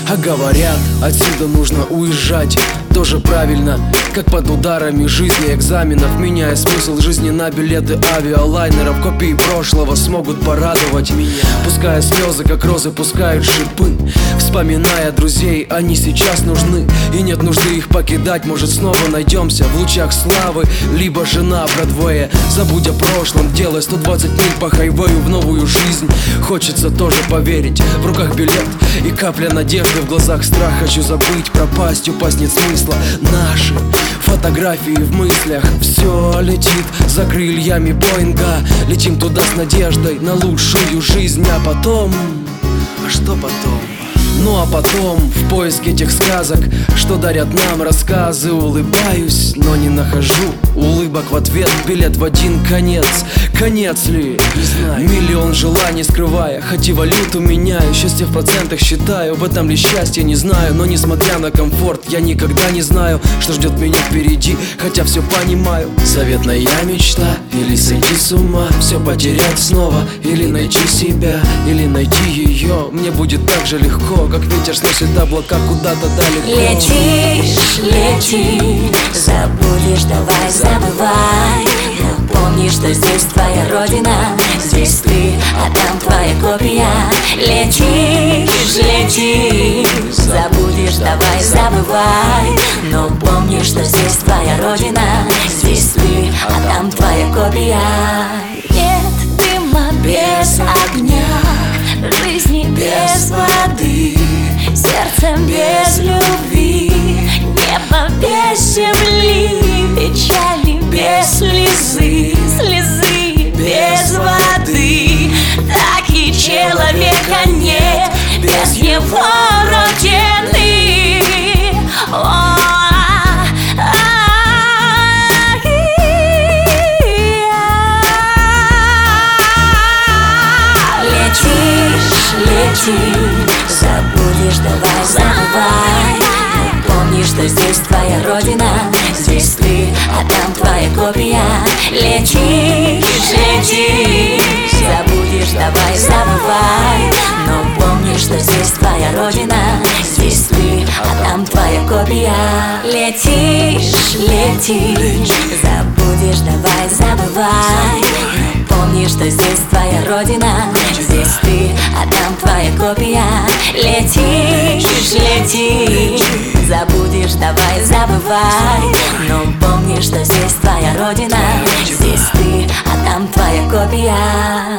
А говорят, отсюда нужно уезжать. Тоже правильно, как под ударами жизни экзаменов, меняя смысл жизни на билеты авиалайнеров. Копии прошлого смогут порадовать меня, пуская слезы, как розы пускают шипы. Вспоминая друзей, они сейчас нужны, и нет нужды их покидать. Может, снова найдемся в лучах славы, либо жена Бродвея. Забудь о прошлом, делай 120 миль по хайвею в новую жизнь. Хочется тоже поверить, в руках билет и капля надежды, в глазах страх. Хочу забыть, пропасть, упасть нет смысла. Наши фотографии в мыслях, все летит за крыльями Боинга. Летим туда с надеждой на лучшую жизнь, а потом... А что потом? Ну а потом, в поиске этих сказок, что дарят нам рассказы, улыбаюсь, но не нахожу улыбок в ответ. Билет в один конец, конец ли? Не знаю. Миллион желаний скрывая, хоть и валюту меняю, счастье в процентах считаю, в этом ли счастье, не знаю. Но несмотря на комфорт, я никогда не знаю, что ждет меня впереди, хотя все понимаю. Заветная мечта, или сойти с ума, все потерять снова, или найти себя, или найти ее. Мне будет так же легко, как ветер сносит облака куда-то далеко. Летишь, лети, забудешь, давай забывай. Но помни, что здесь твоя родина, здесь ты, а там твоя копия. Летишь, лети, забудешь, давай забывай. Но помни, что здесь твоя родина, здесь ты, а там твоя копия. Нет дыма без огня, жизни без воды, сердцем без любви, небо без земли, печали без слезы, слезы без воды. Так и человека нет без его родины. Лети, забудешь, давай забывай. Помни, что здесь твоя родина, здесь ты, а там твоя копия. Летишь, лети, забудешь, давай забывай. Но помни, что здесь твоя родина, здесь ты, а там твоя копия. Летишь, лети, забудешь, давай забывай. Помни, что здесь твоя родина, здесь ты, а там твоя копия. Летишь, лети, забудешь, давай забывай. Но помни, что здесь твоя родина, здесь ты, а там твоя копия.